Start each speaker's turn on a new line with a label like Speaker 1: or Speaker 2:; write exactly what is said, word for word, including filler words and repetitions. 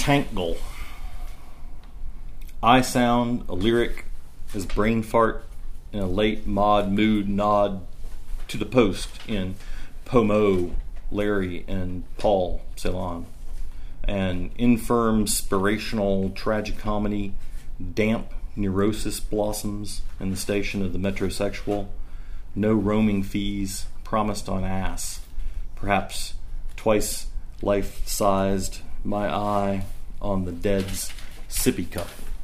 Speaker 1: Tankle. I sound a lyric as brain fart in a late mod mood nod to the post in Pomo, Larry, and Paul Ceylon. An infirm, spirational tragicomedy, damp neurosis blossoms in the station of the metrosexual. No roaming fees promised on ass. Perhaps twice life-sized, my eye on the dead's sippy cup.